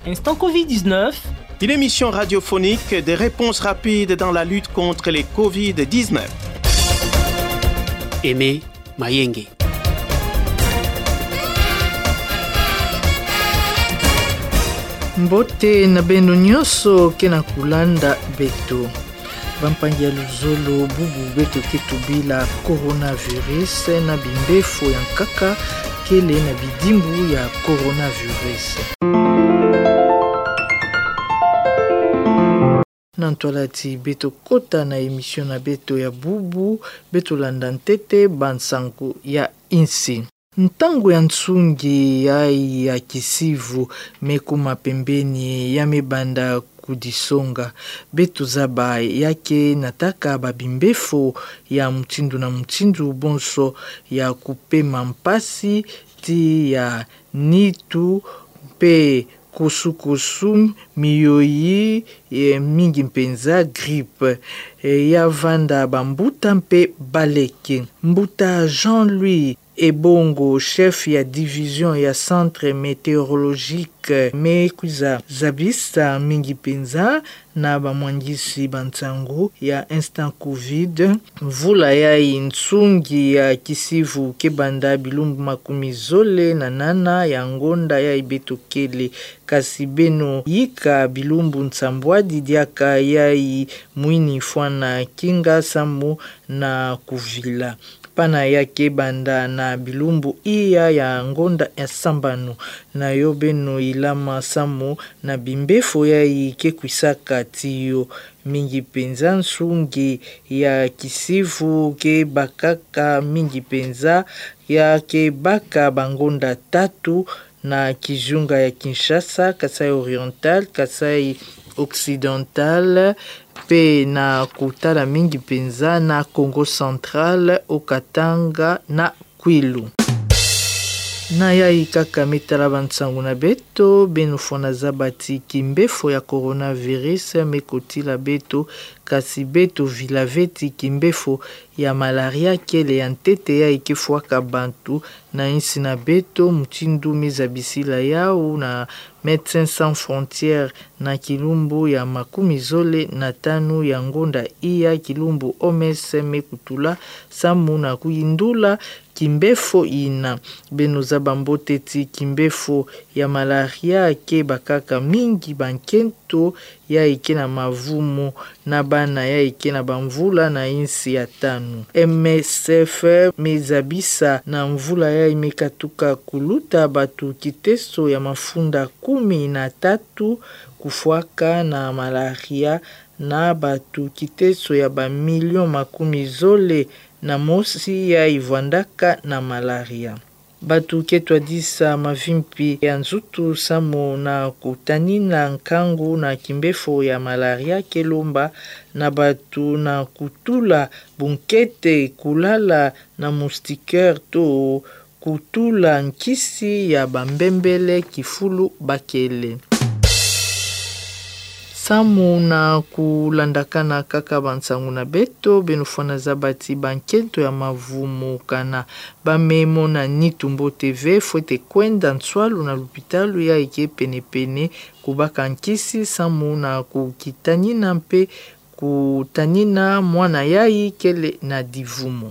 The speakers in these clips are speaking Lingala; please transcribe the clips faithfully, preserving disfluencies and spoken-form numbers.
Instant covid dix-neuf. Une émission radiophonique des réponses rapides dans la lutte contre les covid dix-neuf. Aimé Mayenge. Mbote na beno nyonso kena kulanda beto. Bampangia luzolo bubu beto ketubila coronavirus na bimbefu ya nkaka kele na bidimbu ya coronavirus. Nantwalati beto kota na emission na beto ya bubu beto landantete bansanku ya insi. Ntango ya nsungi ya, ya kisivu mekuma pembeni ya mebanda kudisonga beto zaba yake nataka babimbefo ya mtindu na mtindu bonso ya kupema mpasi ti ya nitu pe kusukusu miyoyi e, mingi mpenza grippe e, ya vanda bambuta mpe baleke. Mbuta Jean-Louis Ebongo, chef ya division ya centre météorologique mekuza zabista mingi penza na bamwangisi bantango ya instant covid. Mvula ya insungi ya kisivu kebanda bilumbu makumi zole na nana ya ngonda ya ibetokele kasi beno yika bilumbu nsambwadi diaka ya mwini fwana kinga samu na kuvila. Pana yake banda na bilumbu iya ya ngonda ya sambanu na yobeno ilama samu na bimbefo ya ike kwisaka tiyo mingi penza nsungi ya kisivu ke bakaka mingi penza ya ke baka bangonda tatu na kijunga ya Kinshasa, Kasai Oriental, Kasai Occidental, pe na kutala mingi penza na Congo Central, Okatanga na Kwilu. Na ya ikaka mitala bansangu na beto beno fona zabati kimbefo ya coronavirus mekotila beto kasi beto vilaveti kimbefo ya malaria kele ya ntete ya ikifwaka bantu na insi na beto mtindu mizabisila yao na Médecins Sans Frontières na kilumbu ya makumi zole na tanu ya ngonda iya kilumbu O M S mekutula samu na kuindula kimbefo ina beno zabambote ti kimbefo ya malaria ke bakaka mingi bankento ya ike na mavumo na bana ya ike na bamvula na insi ya tanu. M S F mezabisa na mvula ya imekatuka kuluta batu kiteso ya mafunda kumi na tatu kufwaka na malaria na batu kiteso ya ba milion makumi zole na mosi ya ivandaka na malaria. Batu ketwa disa mavimpi ya nzutu samo na kutanina nkangu na kimbefo ya malaria kelomba na batu na kutula bunkete kulala na moustiquaire to kutula nkisi ya bambembele kifulu bakele. Samu na kulandakana kaka bansangu na beto benufana zabati bankento ya mavumo kana bamemo na Nitumbo T V fote kwenda nswalu na lupitalu ya ike pene pene kubaka nkisi samu na kukitanina mpe kutanina mwana yai kele na divumo.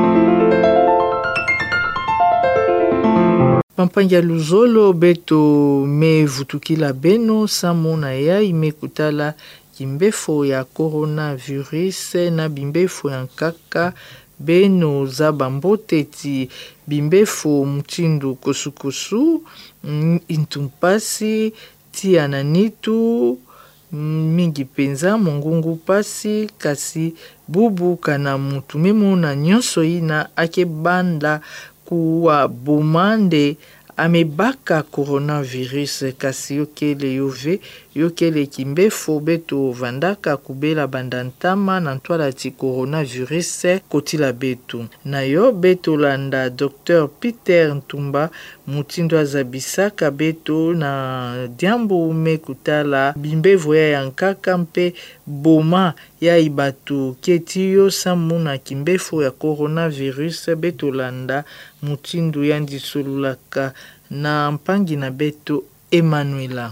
Pampangia luzolo beto me vutukila beno samona ya imekutala kimbefo ya coronavirus na bimbefo ya nkaka beno za bambote ti bimbefo mtindu kosukosu intumpasi ti ananitu mingi penza mongungu pasi kasi bubu kana mutu memo na nyonso ina ake banda kuwa bumande amebaka coronavirus kasi yokele yove yokele kimbefo beto vandaka kubela bandantama na ntwala ti coronavirus kotila beto na yo beto landa Docteur Peter Ntumba mutindo azabisaka beto na diambo mekutala bimbevo ya yankaka mpe boma ya ibatu ketiyo samu na kimbefo ya coronavirus beto landa mutindo yandisolulaka na mpangi na beto Emanuela.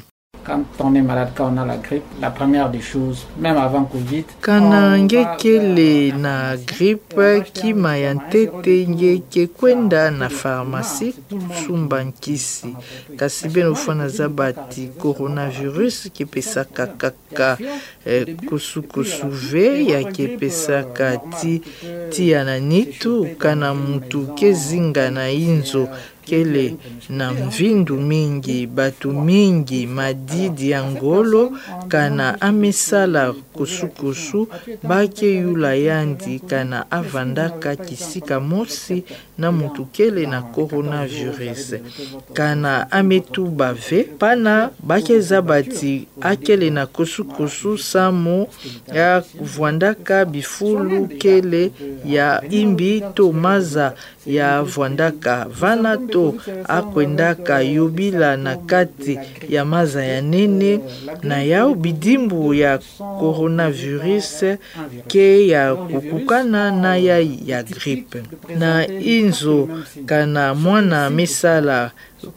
Quand on est malade, quand on a la grippe, la première des choses, même avant Covid, kana ngekele na gripe kima ya ntete ngeke kwenda na farmasi kusumba nkisi kasi beno fana za bati coronavirus kipesaka kaka eh, kusukusu ve ya kipesaka ti ti ananitu kana mutu kezinga na inzo kele na mvindu mingi batu mingi madidi ya ngolo kana amisala kusukusu bake yula yandi kana avandaka kisika mosi na mutu kele na coronavirus kana ametuba ve pana bake zabati akele na kusukusu samo ya vwandaka bifulu kele ya imbi to maza ya vwandaka vana to akwendaka yubila na kati ya maza ya nene na yao bidimbu ya coronavirus ke ya kukukana na ya ya gripe na inzo kana mwana misala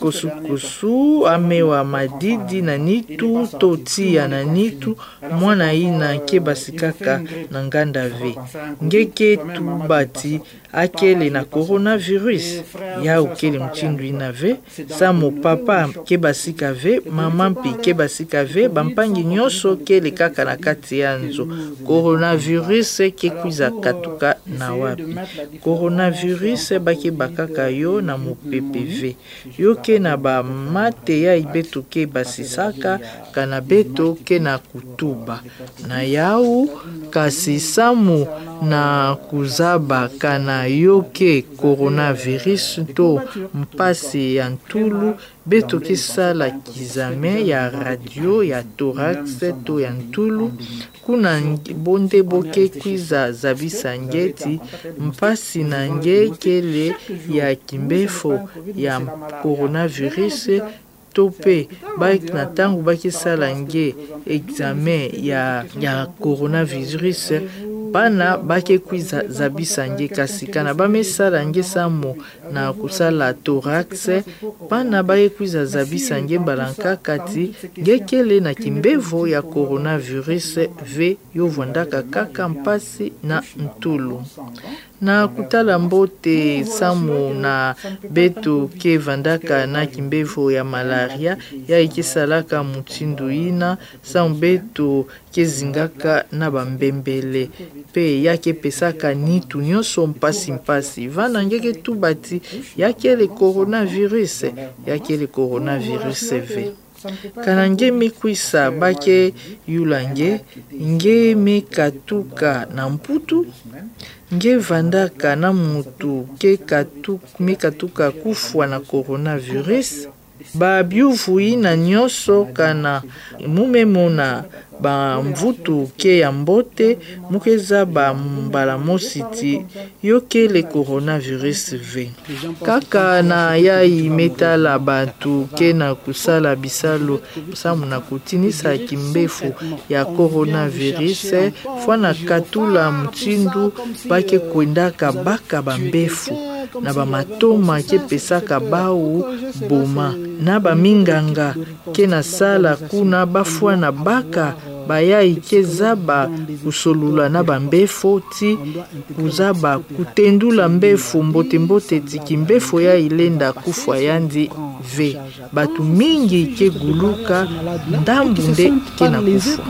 kusukusu amewa madidi na nitu totia na nitu mwana ina ke basikaka na nganda ve ngeke tubati akele na coronavirus ya ukele mchindu ina ve samo papa ke basika ve mama mpi ke basika ve bampangi nyoso kele kaka na kati yanzo coronavirus ke kuiza katuka na wapi coronavirus bake bakaka yo na mupepe ve yo ke na ba mate ya ibeto ke basisaka kana beto ke na kutuba na yau kasi samu na kuzaba kana yoke coronavirus to mpasi ya ntulu beto ke sala kizame ya radio ya thorax to ya ntulu kuna bonde boke kwiza zabisa ngeti mpasi na nge kele ya kimbefo ya coronavirus tope baki na tangu baki sala nge examen ya ya coronavirus bana bake kwiza zabisa nge kasi kana bamesala nge samo na kusala thorax bana bake kwiza zabisa nge balanka kati ngekele na kimbevo ya coronavirus ve yovwandaka kaka mpasi na ntulu na kutala mbote samu na beto ke vandaka na kimbevo ya malaria ya ikisalaka mutindu ina samu beto ke zingaka na bambembele pe yake pesaka nitu nyonso mpasi mpasi vana ngeke tubati yake le coronavirus yake le coronavirus ve kana nge mikwisa bake yulange nge mikatuka na mputu nge vandaka na mutu ke katu mikatuka kufwa na coronavirus ba biuvu ina nyonso kana mumemona ba mvutu ke ya mbote mukeza ba mbala mositi yoke le coronavirus ve kaka na yai metala bantu ke na kusala bisalo samu na kutinisa kimbefu ya coronavirus fwana katula mtindu bake kwendaka baka bambefu na bamatoma ke pesaka bau boma na baminganga ke na sala kuna bafwana baka bayai ke zaba kusolula na bambefo ti kuzaba kutendula mbefu mbote mbote tiki mbefu ya ilenda kufwa yandi ve batu mingi ke guluka ndambu nde ke na kufwa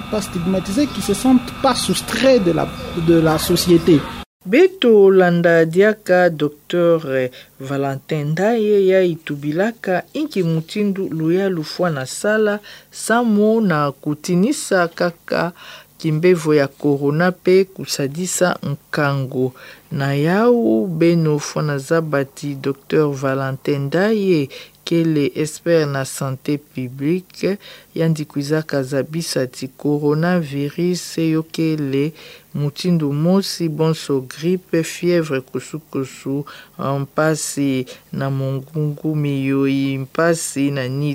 qui se sentent pas soustraits de la, de la société. Beto landa diaka docteur Valentin Ndaye ya itubilaka inki mutindu luya lufwa na sala samo na kutinisa kaka kimbevo ya corona pe kusadisa nkango na yau beno fwana zabati docteur Valentin Ndaye kele expert na santé publique yandi kwizaka zabisa ti coronavirus yokele mutindu mosi bonso grippe fièvre kusukusu mpasi na mongungu miyoi mpasi na nitu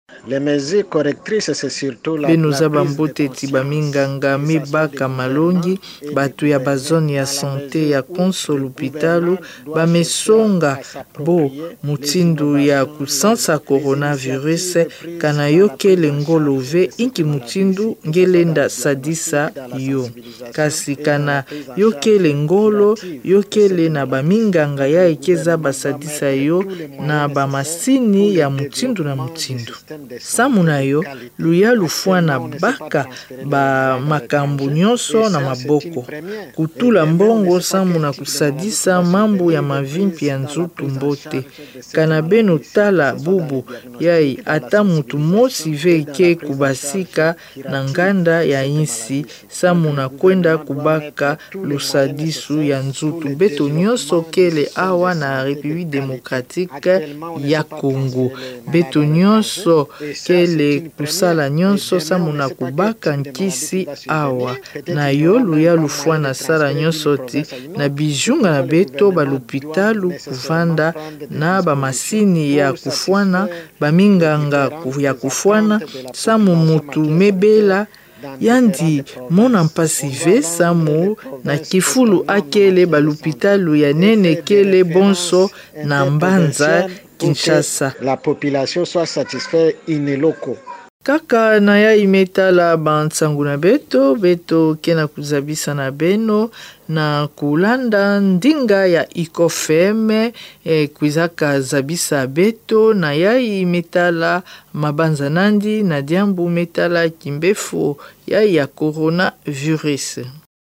Les mesures correctrices, c'est surtout la benoza bambote ti baminganga mibaka malongi batu ya bazone ya santé ya konso l'hôpitalu bamesonga bo mutindu ya kusansa coronavirus kana yokele ngolo ve inki mutindu ngelenda sadisa yo kasi kana yokele ngolo yokele na baminganga ya ekeza basadisa yo na bamasini ya mutindu na mutindu samuna yo luya lufua na baka ba makambu nyonso na maboko kutula mbongo samuna kusadisa mambo ya mavimpi ya nzutu mbote kana beno tala bubu yai ata mutu mosi veke kubasika na nganda ya insi samuna kwenda kubaka lusadisu ya nzutu beto nyonso kele awa na République démocratique ya Congo beto nyonso kele kusala nyonso samuna kubaka nkisi awa na yolu ya lufua na sala nyonso ti na bijunga na beto balupitalu kuvanda na bamasini ya kufuana baminganga ya kufuana samu mutu mebela yandi mona mpasi ve samu na kifulu akele balupitalu ya nene kele bonso na mbanza Kinshasa. La population soit satisfaite in loco. Kaka na ya imetala bantsangu na beto beto kena kuzabisa na beno na kulanda ndinga ya ikofeme e, kwizaka zabisa beto na ya imetala mabanza nandi na diambu metala kimbefu ya ya coronavirus.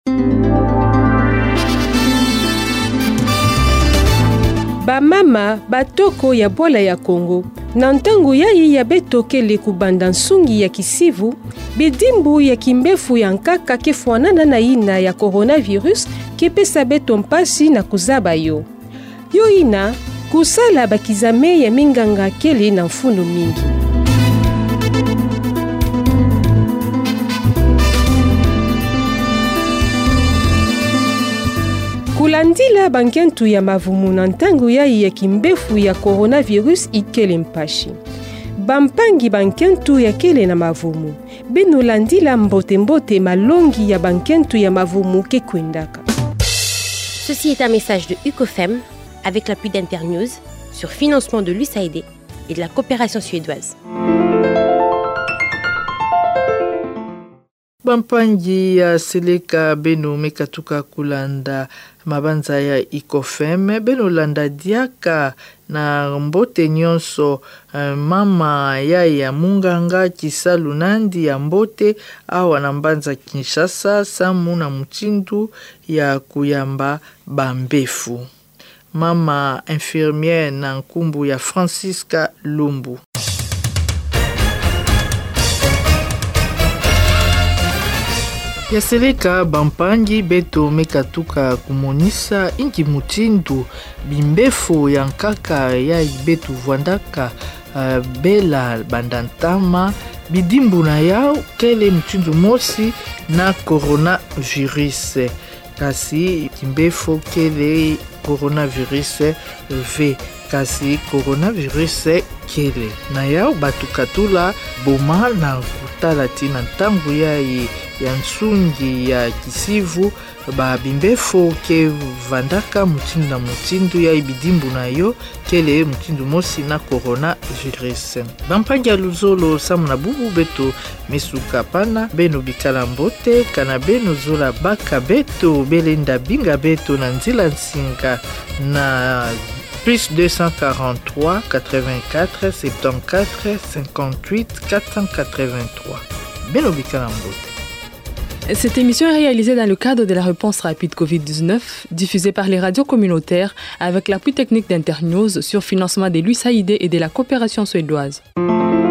Bamama batoko ya bola ya Congo na ntango yai ya betokele kubanda nsungi ya kisivu bedimbu ya kimbefu ya nkaka kefuanana na ina ya coronavirus kepesa beto mpasi na kuzaba yo yo ina kusala bakizame ya minganga kele na mfundo mingi. Kulandila bankentu ya mavumu na ntango yai ya kimbefu ya coronavirus ikele mpashi. Bampangi bankentu ya kele na mavumu. Beno landila mbote mbote malongi ya bankentu ya mavumu ke kwendaka. Ceci est un message de UCOFEM avec l'appui d'Internews sur financement de l'U S A I D et de la coopération suédoise. Bampangi ya seleka beno mekatuka kulanda mabanza ya ikofeme beno landa diaka na mbote nyonso uh, mama ya ya munganga kisalu nandi ya mbote awa na mbanza Kinshasa samu na mutindu ya kuyamba bambefu mama infirmière na nkumbu ya Francisca Lumbu. Yaseleka bampangi beto mekatuka kumonisa inki mutindu bimbefu ya nkaka ya betu vwandaka uh, bela bandantama bidimbu na yao kele mutindu mosi na coronavirus kasi kimbefu kele coronavirus v kasi coronavirus kele na yao batukatula boma na kutala tina ntangu ya ya nsungi ya kisivu ba bimbefu ke vandaka mutindu na mutindu ya ibidimbu na yo kele mutindu mosi na coronavirus. Bampangi ya luzolo samu na bubu beto mesuka pana beno bikala mbote kana beno zola baka beto belenda binga beto na nzila nsinga na plus deux cent quarante-trois quatre-vingt-quatre soixante-quatorze cinquante-huit quatre cent quatre-vingt-trois. Beno bikala mbote. Cette émission est réalisée dans le cadre de la réponse rapide covid dix-neuf, diffusée par les radios communautaires avec l'appui technique d'Internews sur financement de l'U S A I D et de la coopération suédoise.